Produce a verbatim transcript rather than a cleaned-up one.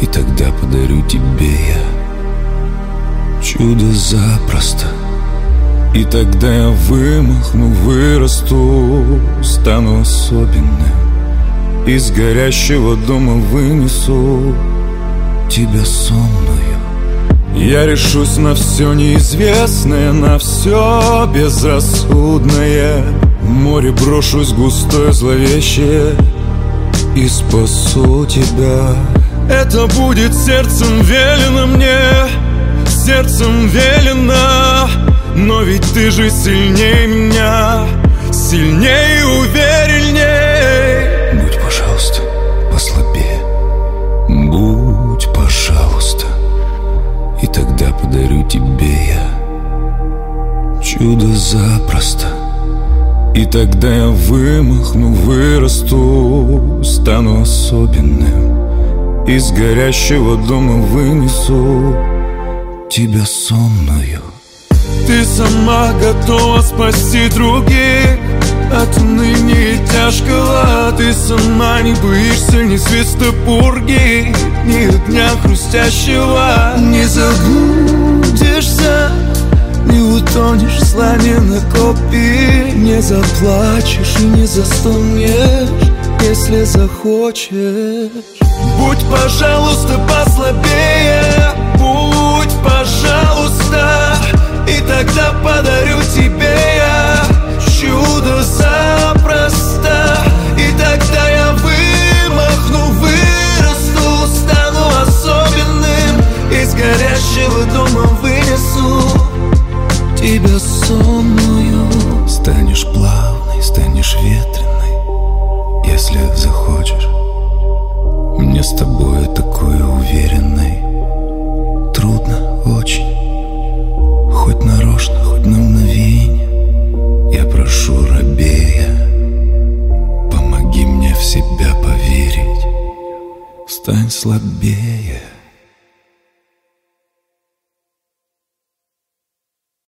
И тогда подарю тебе я чудо запросто. И тогда я вымахну, вырасту, стану особенным. Из горящего дома вынесу тебя сонную. Я решусь на все неизвестное, на все безрассудное. В море брошусь густое, зловещее и спасу тебя. Это будет сердцем велено мне, сердцем велено. Но ведь ты же сильнее меня, сильнее и уверенней. Будь, пожалуйста, послабее. Будь, пожалуйста. И тогда подарю тебе я чудо запросто. И тогда я вымахну, вырасту, стану особенным. Из горящего дома вынесу тебя сонную. Ты сама готова спасти других от уныния тяжкого. Ты сама не боишься ни свиста пурги, ни огня хрустящего. Не заблудишься, не утонешь в слоне копии. Не заплачешь и не застонешь, если захочешь. Будь, пожалуйста, послабее. Будь, пожалуйста. И тогда подарю тебе я чудо запросто. И тогда я вымахну, вырасту, стану особенным. Из горящего дома вынесу тебя сонную. Станешь плавной, станешь ветреной, если захочешь. Мне с тобой такой уверенной. Трудно очень, хоть нарочно, хоть на мгновенье. Я прошу, робея, помоги мне в себя поверить. Стань слабее.